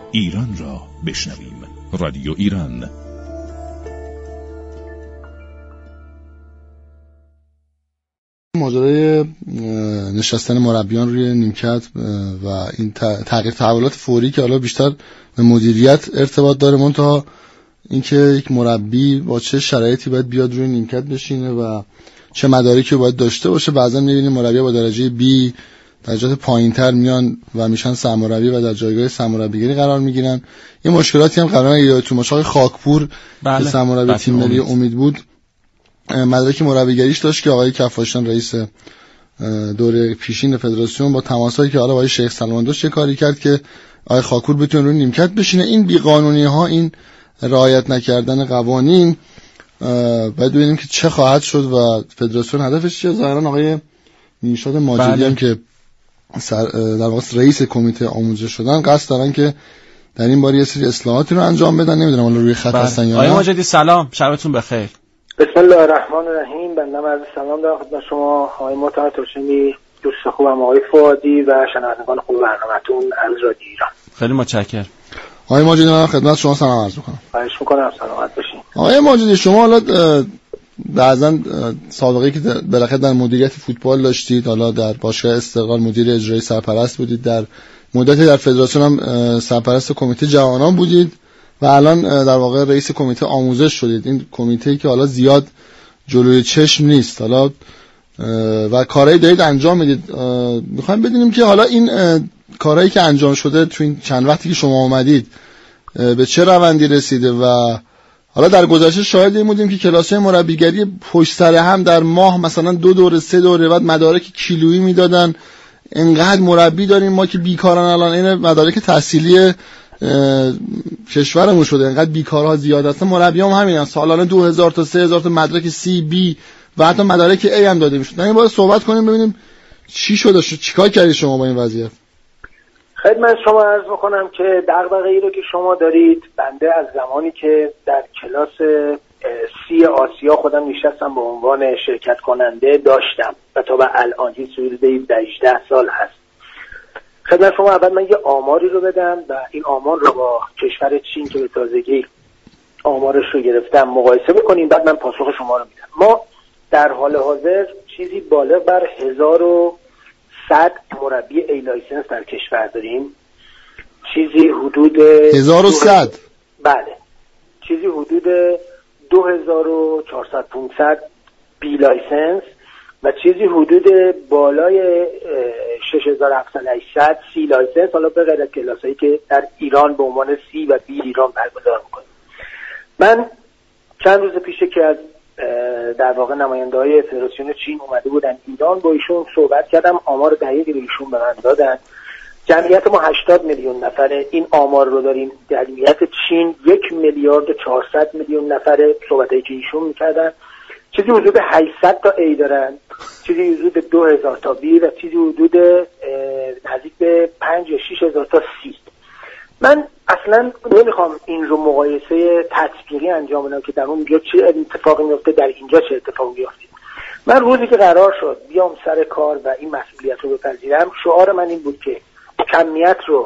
ایران را بشنویم. رادیو ایران. ماجرای نشستن مربیان روی نیمکت و این تغییر تحولات فوری که حالا بیشتر به مدیریت ارتباط داره، منتها اینکه یک مربی با چه شرایطی باید بیاد روی نیمکت بشینه و چه مدارکی باید داشته باشه. بعضا می‌بینیم مربی با درجه B درجات پایین‌تر میان و میشن سرمربی و در جایگاه سرمربیگری قرار میگیرن. یه مشکلاتی هم قراره یادتون باشه آقای خاکپور که سرمربی تیم ملی امید بود، مدرک مربیگریش داشت که آقای کفاشان رئیس دوره پیشین فدراسیون با تماسایی که حالا با شیخ سلمان داشت کاری کرد که آقای خاکپور بتونه روی نیمکت بشینه. این بی‌قانونی‌ها، این رعایت نکردن قوانین، باید ببینیم که چه خواهد شد و فدراسیون هدفش چیه. ظاهرا آقای نشاد ماجدی هم که در واقع رئیس کمیته آموزش شدن قصد دارن که در این باره یه سری اصلاحاتی رو انجام بدن. نمیدونم حالا روی خط هستن یا نه. آقای ماجدی سلام، شبتون بخیر. بسم الله الرحمن الرحیم. بنده عرض سلام دارم خدمت شما آقای محترم توشنی، دوست خوبم آقای فؤادی و شنوندگان خوب برنامه‌تون از رادیو ایران. خیلی متشکرم. آقای ماجدی من خدمت شما سلام عرض می‌کنم. خواهش می‌کنم سلامت باشین. آقای ماجدی شما حالا بعضا سابقه‌ای که بالاخره در مدیریت فوتبال داشتید، حالا در باشگاه استقلال مدیر اجرایی سرپرست بودید، در مدتی در فدراسیون هم سرپرست کمیته جوانان بودید و الان در واقع رئیس کمیته آموزش شدید. این کمیته‌ای که حالا زیاد جلوی چشم نیست حالا و کارهایی دارید انجام میدید. میخوایم بدونیم که حالا این کارهایی که انجام شده تو این چند وقتی که شما اومدید به چه روندی رسیده و حالا در گذشته شاهد این بودیم که کلاس‌های مربیگری پشت سر هم در ماه مثلا 2 دوره 3 دوره بعد مدارک کیلویی میدادن. انقدر مربی داریم ما که بیکارن. الان این مدارک تحصیلی کشورمون شده، انقدر بیکارها زیاد هستن. مربیام همینن، سالانه 2000 تا 3000 تا مدرک C B و حتی مدارک A هم داده میشد. یعنی باید صحبت کنیم ببینیم چی شده، چیکار کردید شما با این وضعیت. خدمت شما عرض می‌کنم که دغدغه‌ای رو که شما دارید بنده از زمانی که در کلاس C آسیا خودم نشستم به عنوان شرکت کننده داشتم و تا به الان حدود 18 سال هست. خدمت شما اول من یه آماری رو بدم و این آمار رو با کشور چین که به تازگی آمارش رو گرفتم مقایسه بکنیم، بعد من پاسخ شما رو میدم. ما در حال حاضر چیزی بالغ بر 1100 مربی ای لایسنس در کشور داریم. چیزی حدود 1100 بله، چیزی حدود 2400 500 بی لایسنس و چیزی حدود بالای 6700 800 سی لایسنس، حالا به غیر از کلاسایی که در ایران به عنوان سی و بی ایران برگزار می‌کنیم. من چند روز پیش که از در واقع نماینده‌های فدراسیون چین اومده بودن ایران با ایشون صحبت کردم. آمار دقیقی رو ایشون به من دادن. جمعیت ما 80 میلیون نفره، این آمار رو داریم. جمعیت چین 1,400,000,000 نفره. صحبتایی که ایشون می‌کردن چیزی حدود 800 تا A دارن، چیزی حدود 2000 تا B و چیزی حدود نزدیک به 5 یا 6000 تا C. من اصلا نمیخوام این رو مقایسه تطبیقی انجام بدم که در اونجا چه اتفاقی میفته در اینجا چه اتفاقی میفته. من روزی که قرار شد بیام سر کار و این مسئولیت رو بپذیرم، شعار من این بود که کمیت رو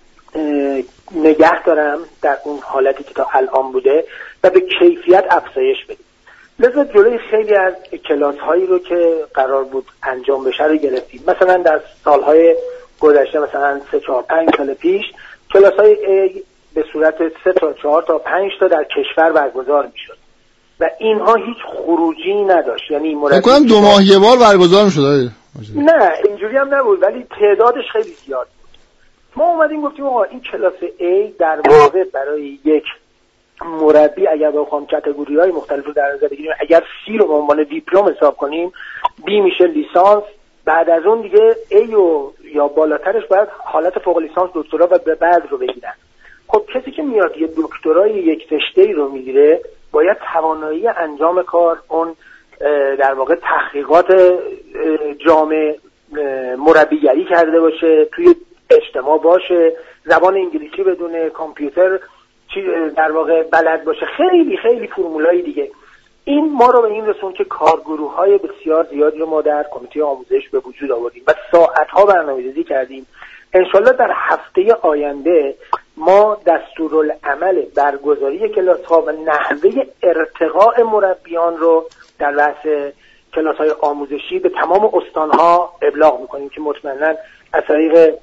نگه دارم در اون حالتی که تا الان بوده و به کیفیت افزایش بدیم. لذا جلوی خیلی از کلاس هایی رو که قرار بود انجام بشه رو گرفتیم. مثلا در سالهای گذشته، مثلا 3 4 5 سال پیش، کلاس های A به صورت 3 تا 4 تا 5 تا در کشور برگزار میشد و اینها هیچ خروجی نداشت. یعنی فکر کنم 2 ماه یه بار برگزار میشد. نه اینجوری هم نبود، ولی تعدادش خیلی زیاد بود. ما اومدیم گفتیم آقا این کلاس A در واقع برای یک مربی اگر بخوام کاتگوری‌های مختلف رو در نظر بگیریم، اگر C رو به عنوان دیپلم حساب کنیم، B میشه لیسانس، بعد از اون دیگه A و یا بالاترش باید حالت فوق لیسانس دکترا و به بعد رو بگیرن. خب کسی که میاد یه دکترای یک رشته‌ای رو میگیره باید توانایی انجام کار، اون در واقع تحقیقات جامع مربیگری کرده باشه، توی اجتماع باشه، زبان انگلیسی بدونه، کامپیوتر در واقع بلد باشه، خیلی خیلی فرمولای دیگه. این ما رو به این رسون که کارگروه‌های بسیار زیادی رو ما در کمیته آموزش به وجود آوردیم و ساعت‌ها برنامه‌ریزی کردیم. انشالله در هفته آینده ما دستورالعمل برگزاری کلاس‌ها و نحوه ارتقاء مربیان رو در بحث کلاس‌های آموزشی به تمام استان‌ها ابلاغ می‌کنیم که مطمئناً از طریق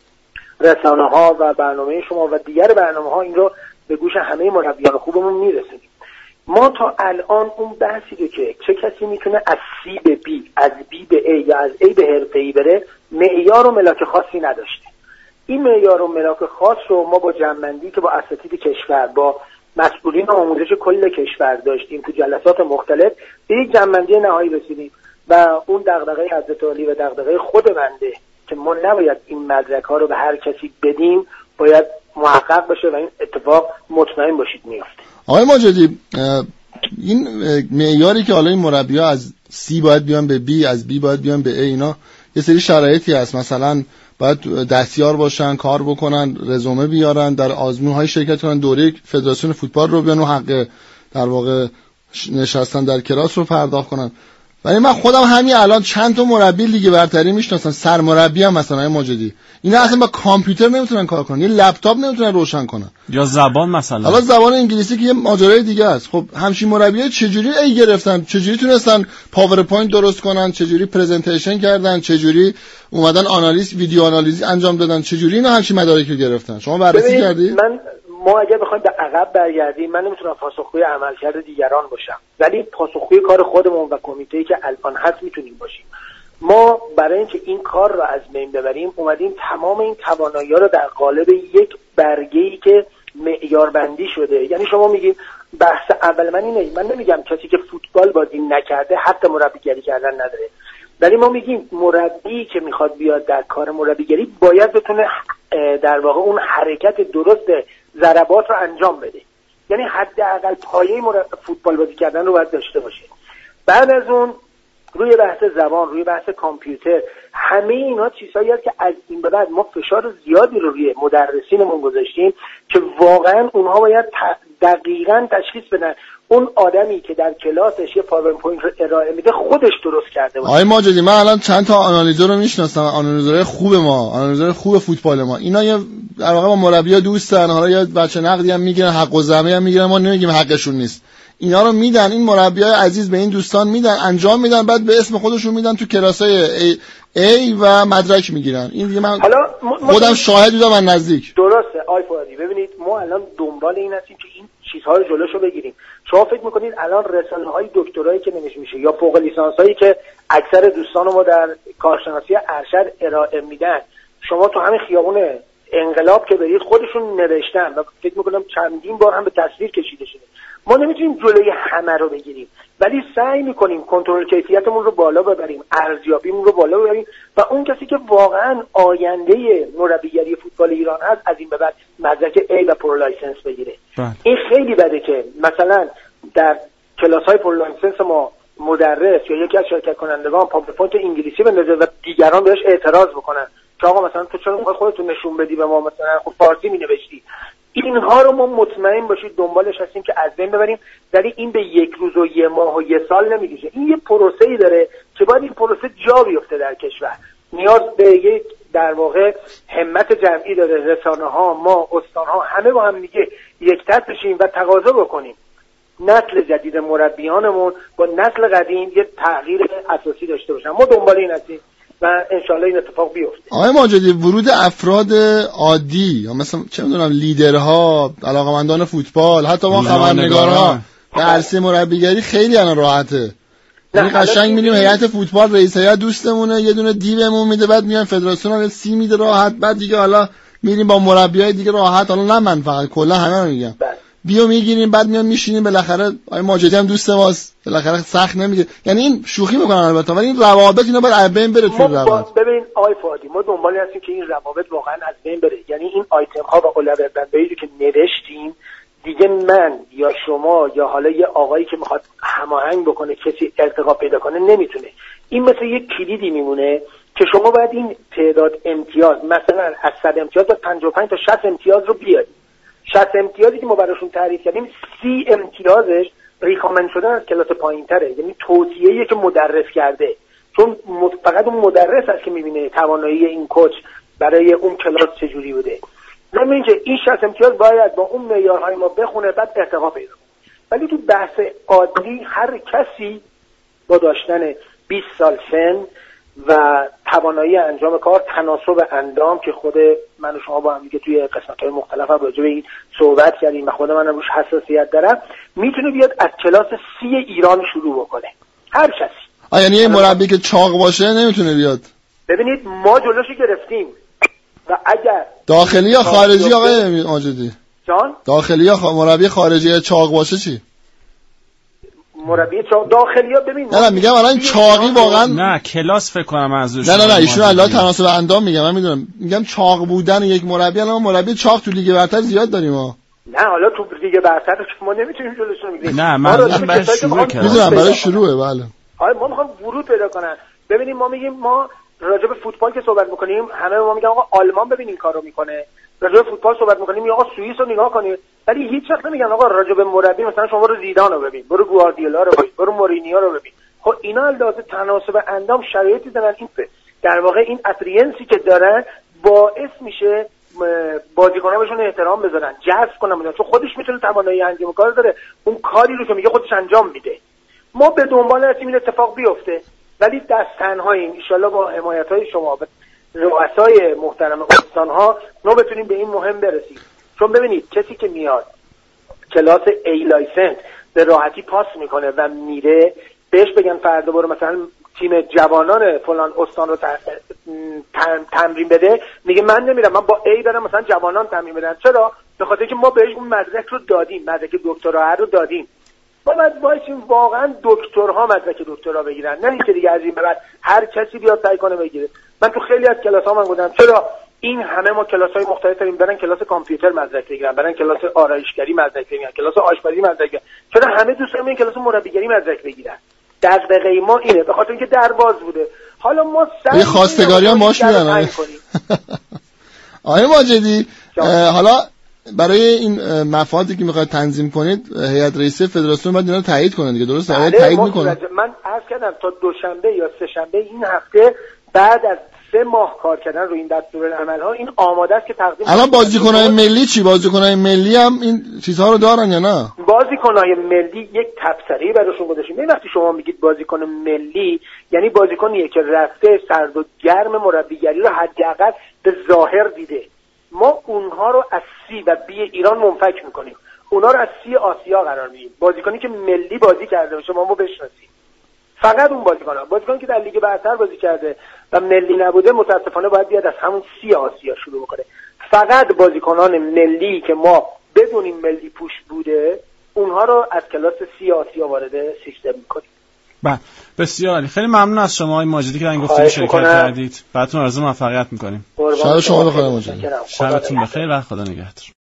رسانه‌ها و برنامه شما و دیگر برنامه‌ها این رو به گوش همه مربیان خوبمون میرسونیم. ما تا الان اون بحثی رو که چه کسی میتونه از C به B، از B به A یا از A به حرفه‌ای بره، معیار و ملاک خاصی نداشتیم. این معیار و ملاک خاص رو ما با جمع‌بندی که با اساتید کشور، با مسئولین آموزش کل کشور داشتیم تو جلسات مختلف، به یک جمع‌بندی نهایی رسیدیم و اون دغدغه حضرت علی و دغدغه خود بنده که ما نباید این مدرک‌ها رو به هر کسی بدیم باید محقق بشه و این اتفاق مطمئن باشید میفته. آقای ماجدی، این معیاری که حالا این مربی‌ها از C باید بیان به B، از B باید بیان به A، اینا یه سری شرایطی هست، مثلا باید دستیار باشن، کار بکنن، رزومه بیارن، در آزمون‌های شرکت کنن، دوره فدراسیون فوتبال رو بیان و حق در واقع نشستن در کلاس رو پرداخت کنن. ولی من خودم همین الان چند تا مربی لیگ برتری میشناسم، سرمربی هم مثلا ماجدی، اینا اصلا با کامپیوتر نمیتونن کار کنن، یه لپتاپ نمیتونن روشن کنن، یا زبان مثلا، حالا زبان انگلیسی که یه ماجرای دیگه است. خب همچین مربیای چجوری ای گرفتن، چجوری تونستن پاورپوینت درست کنن، چجوری پرزنتیشن کردن، چجوری اومدن آنالیز، ویدیو آنالیز انجام دادن، چجوری اینا همچین مدارکی گرفتن؟ شما بررسی کردید؟ ما اگر بخوایم به عقب برگردیم، من نمیتونم پاسخگوی عملکرد دیگران باشم، ولی پاسخگوی کار خودمون و کمیته‌ای که الان هست میتونیم باشیم. ما برای اینکه این کار رو از بین ببریم اومدیم تمام این توانایی‌ها رو در قالب یک برگه‌ای که معیاربندی شده، یعنی شما میگید بحث اول من اینه، من نمیگم کسی که فوتبال بازی نکرده حتی مربیگری کردن نداره، ولی ما میگیم مربی که میخواد بیاد در کار مربیگری باید بتونه در واقع اون حرکت درست ضربات رو انجام بده، یعنی حداقل پایه فوتبال بازی کردن رو باید داشته باشه. بعد از اون روی بحث زبان، روی بحث کامپیوتر، همه اینا چیزهایی هست که از این به بعد ما فشار زیادی رو روی مدرسینمون گذاشتیم که واقعا اونها باید دقیقاً تشخیص بدن اون آدمی که در کلاسش یه پاورپوینت رو ارائه میده خودش درست کرده باشه. آقای ماجدی، من الان چند تا آنالیزور رو میشناسم، آنالیزورهای خوب ما، آنالیزور خوب فوتبال ما، اینا یه در واقع با مربی‌ها دوستن، حالا یا بچه نقدی هم میگیرن، حق و زحمه هم میگیرن، ما نمیگیم حقشون نیست، اینا رو میدن، این مربیای عزیز به این دوستان میدن، انجام میدن، بعد به اسم خودشون میدن تو کلاسای A و مدرک میگیرن. این دیگه من خودم شاهد بودم من نزدیک. درسته آی فؤادی، ببینید ما الان دنبال این هستیم که این چیزها رو جلوشو بگیریم. شما فکر میکنید الان رسانه‌های دکترایی که نمیشه میشه یا فوق لیسانسایی که اکثر دوستان ما در کارشناسی ارشد ارائه میدن، شما تو همین خیابون انقلاب که برید خودشون نوشتن و فکر میکنم چندین بار هم به تصویر کشیده شده. ما نمیتونیم جلوی همه رو بگیریم، ولی سعی میکنیم کنترل کیفیتمون رو بالا ببریم، ارزیابیمون رو بالا ببریم و اون کسی که واقعا آینده مربیگری فوتبال ایران هست از این به بعد مدرک A و پرو لایسنس بگیره. این خیلی بده که مثلا در کلاس‌های پرو لایسنس ما مدرس یا یکی از شرکت کنندگان پاورپوینت انگلیسی بندازه و دیگران بهش اعتراض بکنن که آقا مثلا تو چرا می‌خوای خودت نشون بدی به ما، مثلا خب فارسی می‌نوشتی. اینها رو ما مطمئن باشید دنبالش هستیم که از بین ببریم، ولی این به یک روز و یه ماه و یه سال نمیگیشه. این یه پروسه‌ای داره که باید این پروسه جا بیفته در کشور. نیاز به یک در واقع همت جمعی داره، رسانه‌ها، ما، استان‌ها همه با هم دیگه یک‌تت بشیم و تقاضا بکنیم نسل جدید مربیانمون با نسل قدیم یه تغییر اساسی داشته باشن. ما دنبال این هستیم و انشالله این اتفاق بیفته. آقای ماجدی، ورود افراد عادی یا مثلا چه میدونم لیدرها، علاقمندان فوتبال، حتی ما خبرنگارها به عرصه مربیگری خیلی الان راحته. یعنی قشنگ میریم هیئت فوتبال، رئیس هیئت دوستمونه یه دونه دیومون میده، بعد میایم فدراسیون سی میده راحت، بعد دیگه حالا میریم با مربیای دیگه راحت، حالا نه من فقط کلا همه رو میگم، بیو میگیریم بعد میام میشینیم، بالاخره آقای ماجدی هم دوست ماست، بالاخره سخت نمیگه. یعنی این شوخی میکنن البته، ولی این روابط اینا باید از بین بره تو روابط. ببین آقای فؤادی، ما دنبال هستیم که این روابط واقعا از بین بره، یعنی این آیتم ها و اولویت بندی رو که نوشتیم دیگه من یا شما یا حالا یه آقایی که میخواد هماهنگ بکنه کسی ارتقا پیدا کنه نمیتونه. این مثل یک کلیدی میمونه که شما باید این تعداد امتیاز مثلا از 100 امتیاز تا 55 تا 60 امتیاز رو بیارید. 60 امتیازی که ما براشون تعریف کردیم 30 امتیازش ریکامند شدن از کلاس پایین‌تره، یعنی توصیه‌ای که مدرس کرده، چون فقط اون مدرس هست که می‌بینه توانایی این کوچ برای اون کلاس چجوری بوده. ضمن اینکه این 60 امتیاز باید با اون معیارهای ما بخونه بعد ارتقا پیدا کنه. ولی تو بحث عادی هر کسی با داشتن 20 سال سن و توانایی انجام کار، تناسب اندام که خود من و شما با هم دیگه توی قسمت‌های مختلف هم راجع به این صحبت کردیم و خود منم روش حساسیت دارم، میتونه بیاد از کلاس 30 ایران شروع بکنه. هر کسی. یعنی یه مربی که چاق باشه نمیتونه بیاد؟ ببینید ما جلوشو گرفتیم و اگر داخلی یا خارجی آقای ماجدی؟ جان؟ داخلی یا مربی خارجی چاق باشه چی؟ مربی داخلی ها ببین نه میگم الان چاقی واقعا نه کلاس فکر کنم منظورش. نه ایشون الله تناسب اندام میگم، من میدونم، میگم چاق بودن یک مربی. الان مربی چاق تو لیگ برتر زیاد داریم ها. نه حالا تو لیگ برتر ما نمیتونیم جلوشون بگیریم. نه من برای شروع کردم. میدونم برای شروعه. بله آره ما میخوام ورود پیدا کنن. ببینیم ما میگیم ما راجع به فوتبال که صحبت میکنیم همه ما میگن آقا آلمان ببین این کارو میکنه، راجع به فوتبال صحبت میکنیم آقا سوئیس رو نگاه کنید، ولی هیچ وقت نمیگن آقا راجع به مربی مثلا شما برو زیدان رو ببین، برو گواردیولا رو ببین، برو مورینیو رو ببین. خب اینا لازم تناسب اندام شرایطی دارن این در واقع این اپریانسی که دارن باعث میشه بازیکن‌ها بهشون احترام بذارن، جذب کنن، چون خودش میتونه توانایی انجام کار داره، اون کاری رو که میگه خودش انجام میده. ما به دنبال هستیم این اتفاق بیفته، ولی دست تنهاییم. ان شاءالله با حمایت‌های شما رؤسای محترم استان‌ها ما بتونیم به این مهم برسیم. چون ببینید کسی که میاد کلاس ای لایسنس به راحتی پاس میکنه و میره، بهش بگن فردا برو مثلا تیم جوانان فلان استان رو تمرین بده، میگه من نمیرم، من با ای برم مثلا جوانان تمرین بدن. چرا؟ به خاطر که ما بهش اون مدرک رو دادیم، مدرک دکترا رو دادیم. ما باید باشیم واقعا دکترها مدرک دکترا بگیرن، نه اینکه دیگه از این به بعد هر کسی بیاد سعی کنه بگیره. من تو خیلی از کلاس‌ها من بودم چرا این همه ما کلاس‌های مختلف داریم، برن کلاس کامپیوتر مدرک بگیرن، برن کلاس آرایشگری مدرک بگیرن، کلاس آشپزی مدرک بگیرن، چرا همه دوست دارن این کلاس مربیگری مدرک بگیرن؟ دغدغه ما اینه، به خاطر اینکه درواز بوده. حالا ما سعی خواستگاری هم ماش میدن. آقای ماجدی حالا برای این مفاهیمی که میخواید تنظیم کنید هیئت رئیسه فدراسیون باید اینا رو تایید کنه دیگه، درسته؟ آیا تایید میکنه؟ من عرض کردم تا دوشنبه یا سه شنبه این هفته بعد از 3 ماه کار کردن روی این دستورالعمل ها این آماده است که تقدیم. الان بازیکن‌های ملی چی؟ بازیکن‌های ملی هم این چیزها رو دارن یا نه؟ بازیکن‌های ملی یک تبصره‌ای براشون گذاشتیم. این وقتی شما میگید بازیکن ملی یعنی بازیکنیه که رفته سرد و گرم مربیگری رو حداقل به ظاهر دیده. ما اونها رو از سی و بی ایران منفک میکنیم، اونها رو از سی آسیا قرار میدیم. بازیکنی که ملی بازی کرده باشه ما بشناسیم، فقط اون بازیکنی که در لیگ برتر بازی کرده و ملی نبوده متاسفانه باید بیاد از همون سی آسیا شروع بکنه. فقط بازیکنان ملی که ما بدونیم ملی پوش بوده اونها رو از کلاس سی آسیا وارد سیستم میکنیم. بله بسیار عالی. خیلی ممنون از شما آقای ماجدی که در این گفتگو شرکت کردید. براتون آرزوی موفقیت می‌کنیم. شب شما بخیر ماجدی. شبتون بخیر و خدا نگهدار.